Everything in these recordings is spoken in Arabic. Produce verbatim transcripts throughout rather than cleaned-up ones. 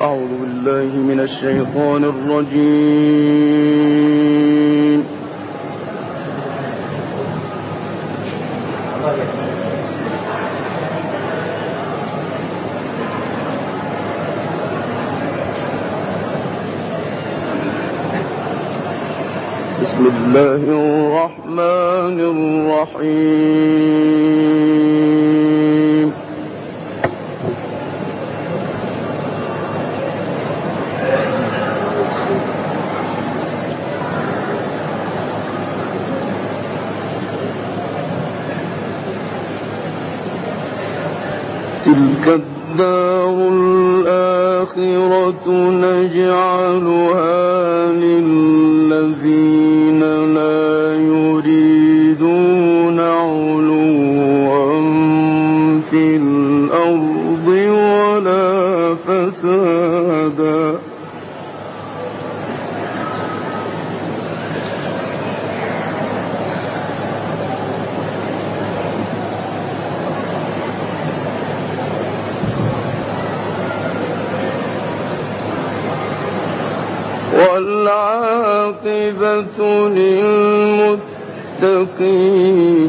أعوذ بالله من الشيطان الرجيم. بسم الله الرحمن الرحيم. تلك الدار الآخرة نجعلها للذين لا يريدون علوا في الأرض ولا فسادا. والعاقبة للمتقين.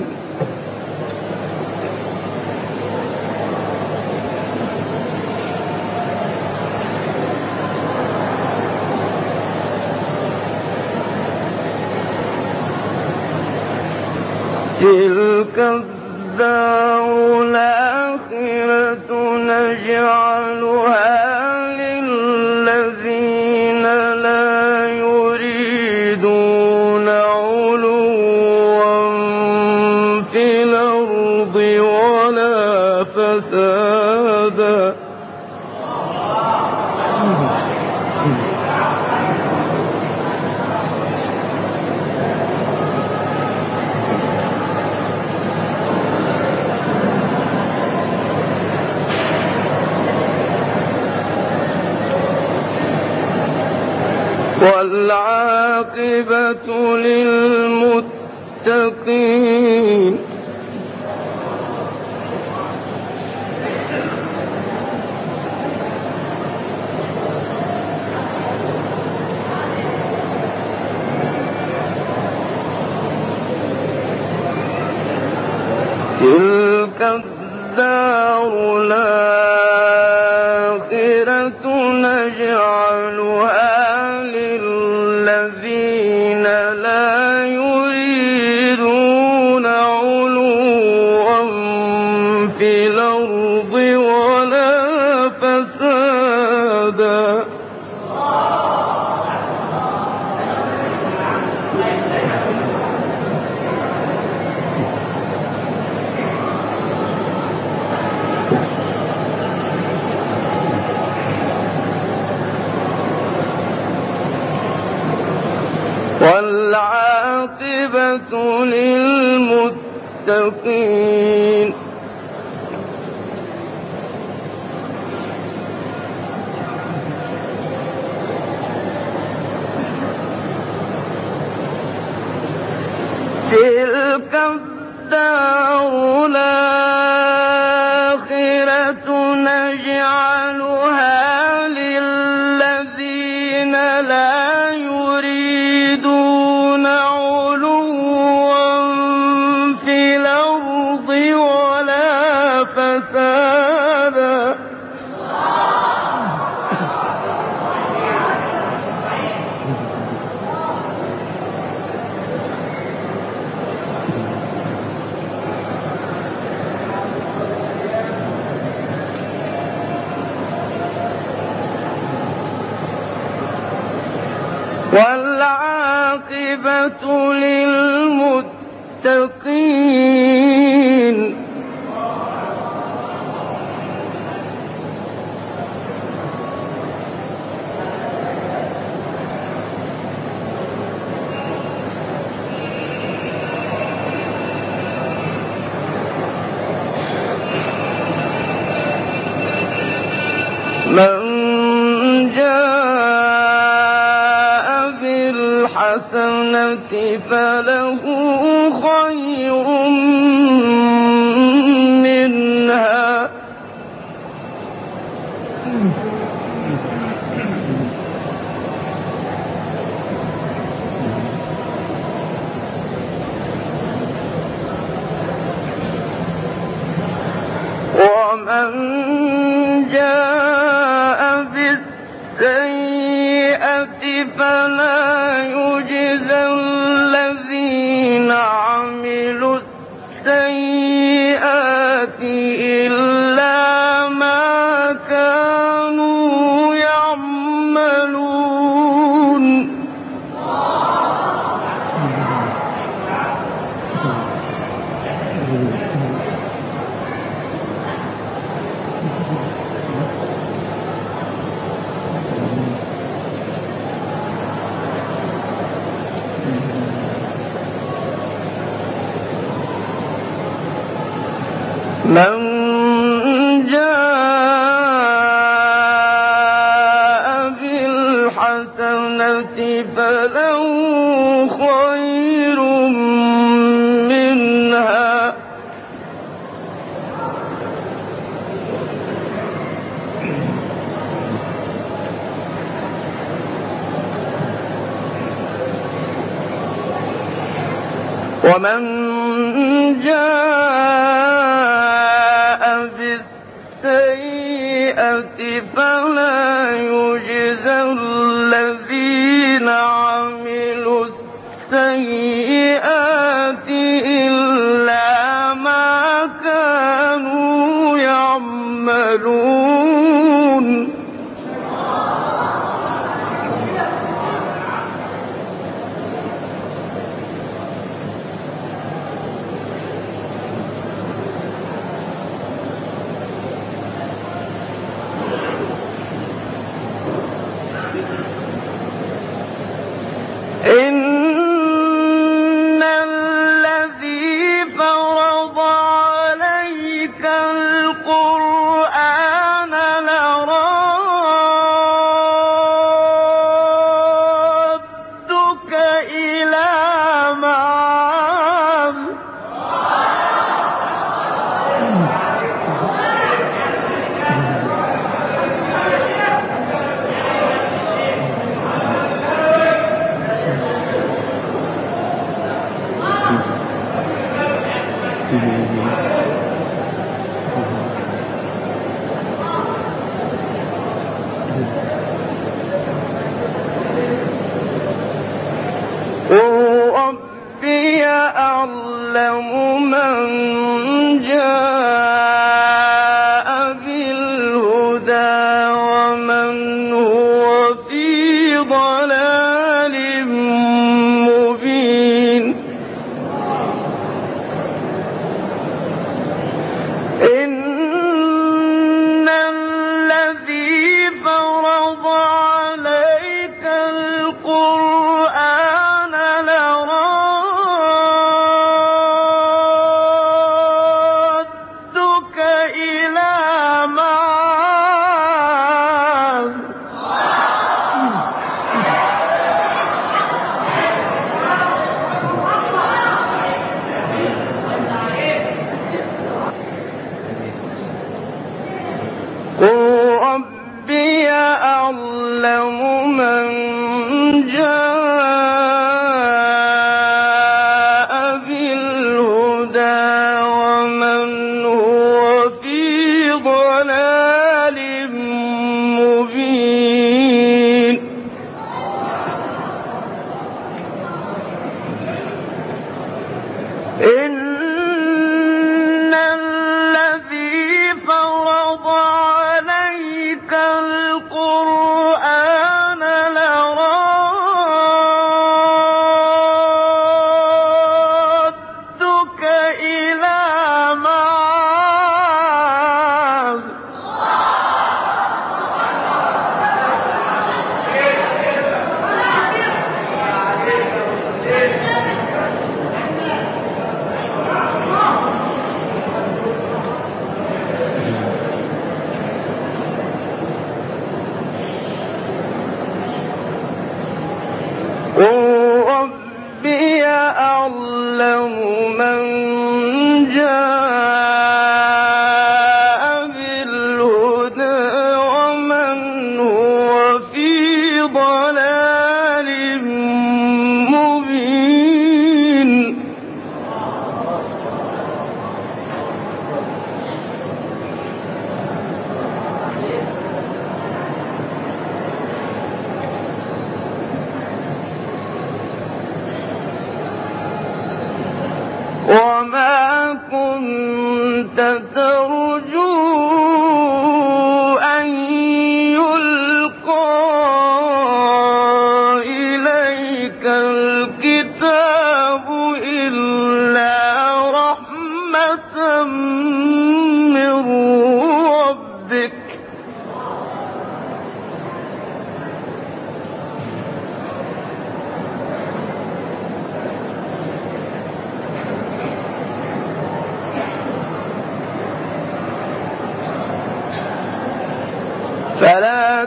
تلك الدار الآخرة نجعلها للذين لا يريدون علوا في الأرض ولا فسادا. والعاقبة للمتقين. تلك الدار الآخرة نجعلها للذين لا يريدون علوا في الأرض ولا فسادا. والعاقبة للمتقين. تلك الدار الآخرة نجعلها للذين لا يريدون علوا في الأرض ولا فسادا. والعاقبة للمتقين. من جاء بالحسنة فله خير منها فلا يجزى الذين عملوا السيئات إلا ما كانوا يعملون. من جاء بالحسنة فله خير منها ومن جاء بالسيئة فلا يجزى الذين عملوا السيئات إلا ما كانوا يعملون. إن الذي فرض عليك القرآن لرادك إلى معاد قل ربي أعلم من جاء بالهدى ومن هو في ضلال مبين. إن الذي فرض عليك القرآن لرادك إلى معاد قل ربي أعلم من جاء بالهدى ومن هو في ضلال مبين. إن الذي فرض عليك القرآن لرادك إلى معاد قل ربي أعلم من جاء بالهدى ومن هو في ضلال مبين.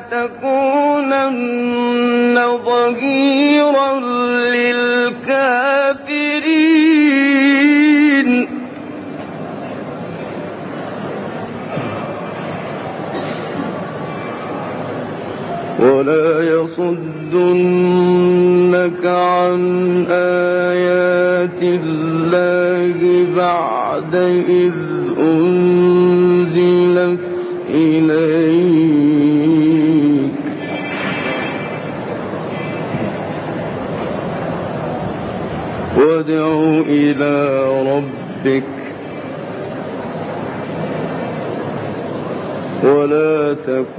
تكونن ظهيرا للكافرين ولا يصدنك عن آيات الله بعد إذ أنزلت إليك وادع إلى ربك ولا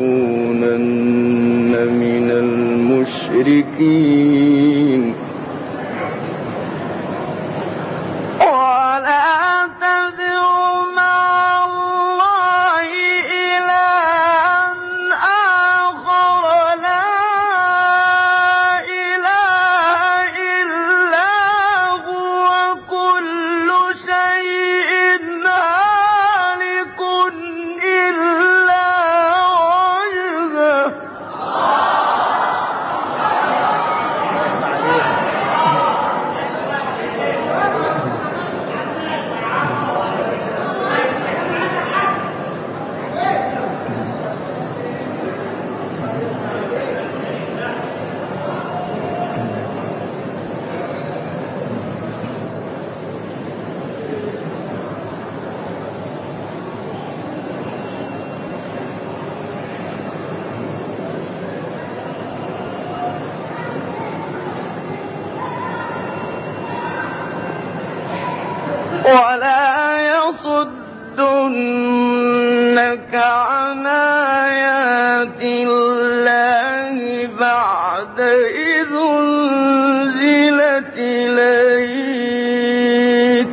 تكونن من المشركين ولا تدع مع الله إلها آخر لا إله إلا هو كل شيء هالك إلا وجهه ولا يصدنك عن آيات الله بعد إذ أنزلت إليك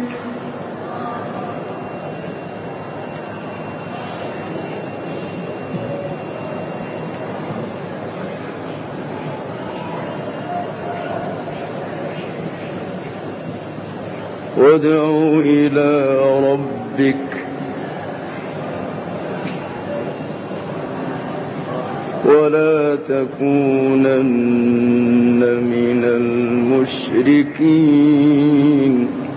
وادع إلى ربك ولا تكونن من المشركين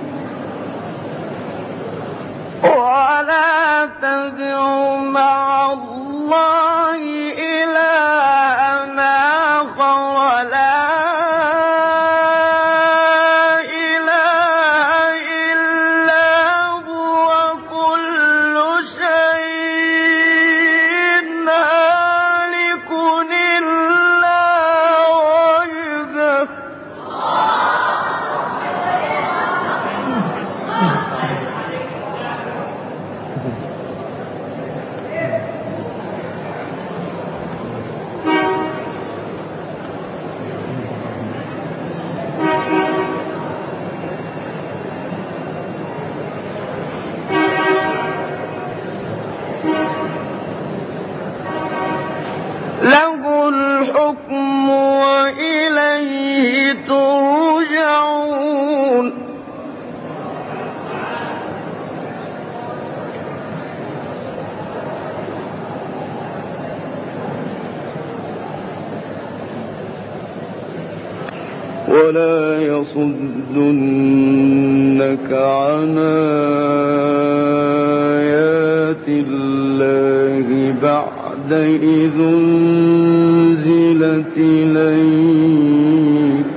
ولا تدع مع الله إلها آخر لا له الحكم وإليه ترجعون ولا يصدنك عن آيات الله بعد إذ أنزلت إليك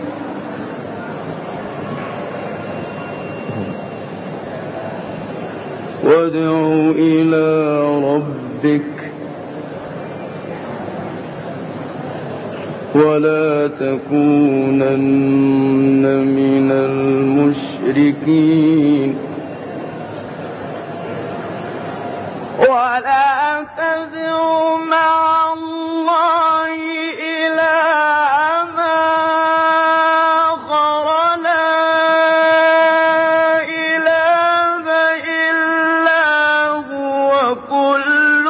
وادع إلى ربك ولا تكونن من المشركين ولا تدع مع الله إلها آخر لا إله إلا هو كل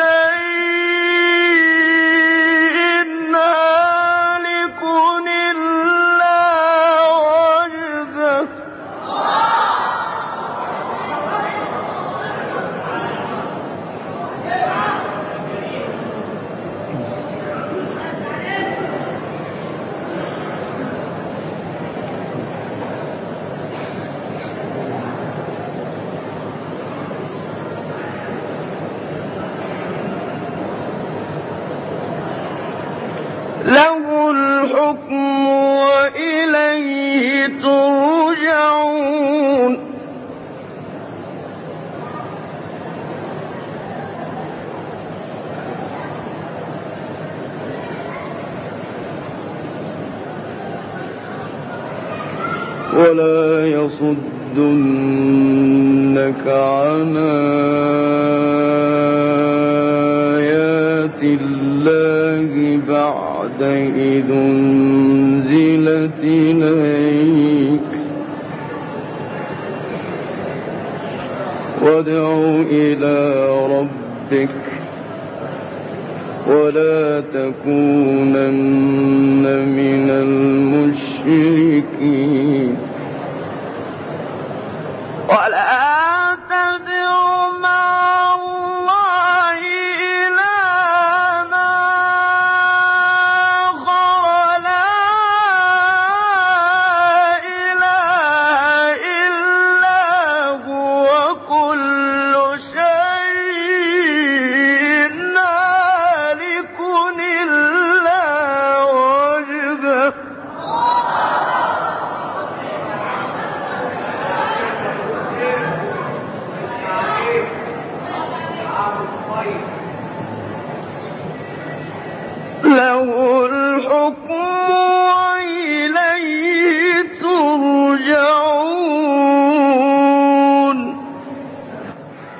شيء هالك إلا وجهه له الحكم وإليه ترجعون ولا يصدنك عن آيات الله بعد إذ أنزلت إليك وادع إلى ربك ولا تكونن من المشركين. ولا